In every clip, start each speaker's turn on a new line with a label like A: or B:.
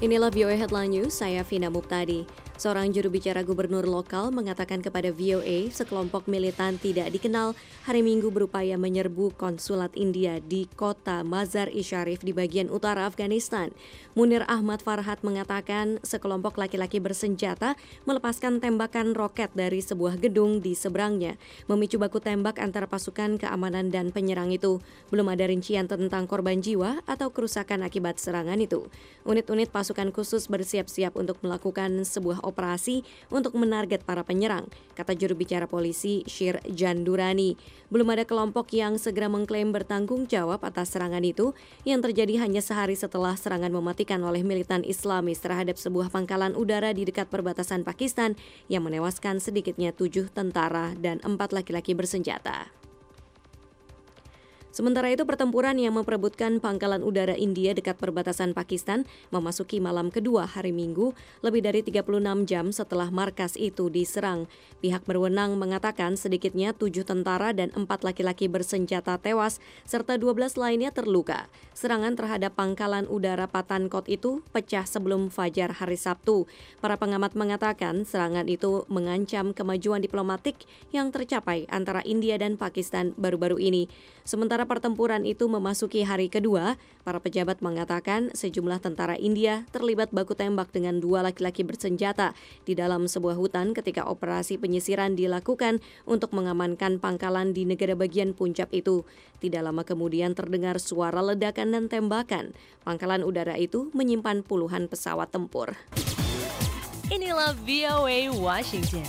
A: Inilah VOA Headline News, saya Vina Muptadi. Seorang juru bicara gubernur lokal mengatakan kepada VOA sekelompok militan tidak dikenal hari Minggu berupaya menyerbu konsulat India di kota Mazar-i-Sharif di bagian utara Afghanistan. Munir Ahmad Farhat mengatakan sekelompok laki-laki bersenjata melepaskan tembakan roket dari sebuah gedung di seberangnya, memicu baku tembak antara pasukan keamanan dan penyerang itu. Belum ada rincian tentang korban jiwa atau kerusakan akibat serangan itu. Unit-unit pasukan khusus bersiap-siap untuk melakukan sebuah operasi untuk menarget para penyerang, kata juru bicara polisi Shir Jandurani. Belum ada kelompok yang segera mengklaim bertanggung jawab atas serangan itu yang terjadi hanya sehari setelah serangan mematikan oleh militan Islamis terhadap sebuah pangkalan udara di dekat perbatasan Pakistan yang menewaskan sedikitnya 7 tentara dan 4 laki-laki bersenjata. Sementara itu, pertempuran yang memperebutkan pangkalan udara India dekat perbatasan Pakistan memasuki malam kedua hari Minggu, lebih dari 36 jam setelah markas itu diserang. Pihak berwenang mengatakan sedikitnya 7 tentara dan 4 laki-laki bersenjata tewas, serta 12 lainnya terluka. Serangan terhadap pangkalan udara Patankot itu pecah sebelum fajar hari Sabtu. Para pengamat mengatakan serangan itu mengancam kemajuan diplomatik yang tercapai antara India dan Pakistan baru-baru ini. Sementara pertempuran itu memasuki hari kedua, para pejabat mengatakan sejumlah tentara India terlibat baku tembak dengan 2 laki-laki bersenjata di dalam sebuah hutan ketika operasi penyisiran dilakukan untuk mengamankan pangkalan di negara bagian Punjab itu. Tidak lama kemudian terdengar suara ledakan dan tembakan. Pangkalan udara itu menyimpan puluhan pesawat tempur.
B: Inilah VOA Washington.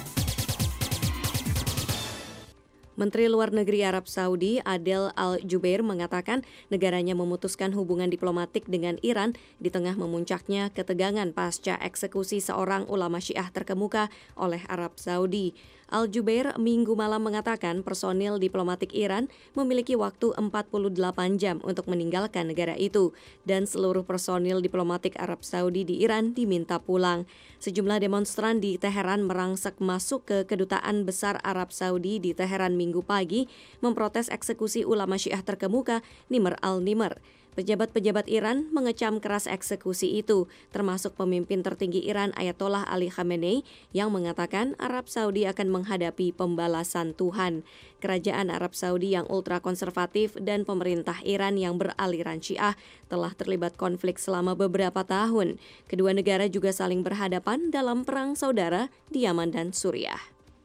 A: Menteri Luar Negeri Arab Saudi Adel Al-Jubeir mengatakan negaranya memutuskan hubungan diplomatik dengan Iran di tengah memuncaknya ketegangan pasca eksekusi seorang ulama Syiah terkemuka oleh Arab Saudi. Al-Jubeir Minggu malam mengatakan personil diplomatik Iran memiliki waktu 48 jam untuk meninggalkan negara itu dan seluruh personil diplomatik Arab Saudi di Iran diminta pulang. Sejumlah demonstran di Teheran merangsek masuk ke Kedutaan Besar Arab Saudi di Teheran Minggu pagi memprotes eksekusi ulama Syiah terkemuka Nimr al-Nimr. Pejabat-pejabat Iran mengecam keras eksekusi itu, termasuk pemimpin tertinggi Iran Ayatollah Ali Khamenei yang mengatakan Arab Saudi akan menghadapi pembalasan Tuhan. Kerajaan Arab Saudi yang ultrakonservatif dan pemerintah Iran yang beraliran Syiah telah terlibat konflik selama beberapa tahun. Kedua negara juga saling berhadapan dalam perang saudara di Yaman dan Suriah.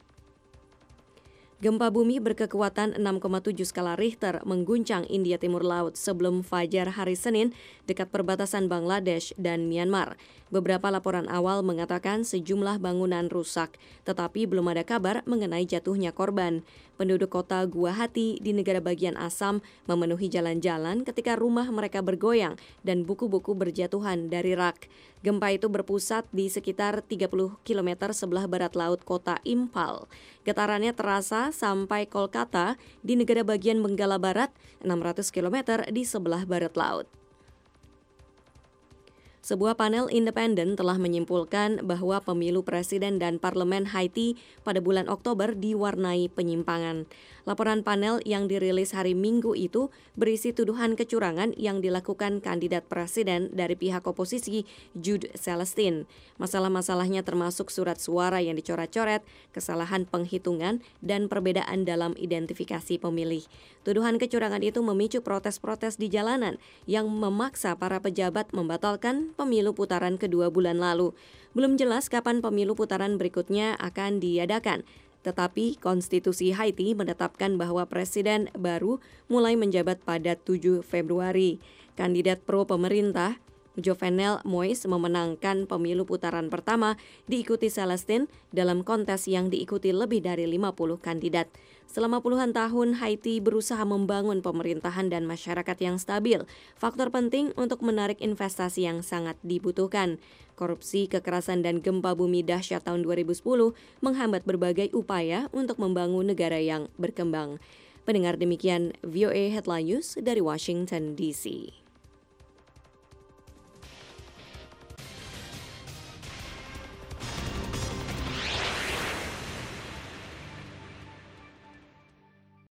A: Gempa bumi berkekuatan 6,7 skala Richter mengguncang India Timur Laut sebelum fajar hari Senin dekat perbatasan Bangladesh dan Myanmar. Beberapa laporan awal mengatakan sejumlah bangunan rusak, tetapi belum ada kabar mengenai jatuhnya korban. Penduduk kota Guwahati di negara bagian Assam memenuhi jalan-jalan ketika rumah mereka bergoyang dan buku-buku berjatuhan dari rak. Gempa itu berpusat di sekitar 30 km sebelah barat laut kota Impal. Getarannya terasa sampai Kolkata di negara bagian Benggala Barat, 600 km di sebelah barat laut. Sebuah panel independen telah menyimpulkan bahwa pemilu presiden dan parlemen Haiti pada bulan Oktober diwarnai penyimpangan. Laporan panel yang dirilis hari Minggu itu berisi tuduhan kecurangan yang dilakukan kandidat presiden dari pihak oposisi Jude Celestin. Masalah-masalahnya termasuk surat suara yang dicoret-coret, kesalahan penghitungan, dan perbedaan dalam identifikasi pemilih. Tuduhan kecurangan itu memicu protes-protes di jalanan yang memaksa para pejabat membatalkan pemilu putaran kedua bulan lalu. Belum jelas kapan pemilu putaran berikutnya akan diadakan. Tetapi konstitusi Haiti menetapkan bahwa presiden baru mulai menjabat pada 7 Februari. Kandidat pro pemerintah Jovenel Moïse memenangkan pemilu putaran pertama diikuti Celestin dalam kontes yang diikuti lebih dari 50 kandidat. Selama puluhan tahun Haiti berusaha membangun pemerintahan dan masyarakat yang stabil, faktor penting untuk menarik investasi yang sangat dibutuhkan. Korupsi, kekerasan, dan gempa bumi dahsyat tahun 2010 menghambat berbagai upaya untuk membangun negara yang berkembang. Pendengar, demikian VOA Headline News dari Washington DC.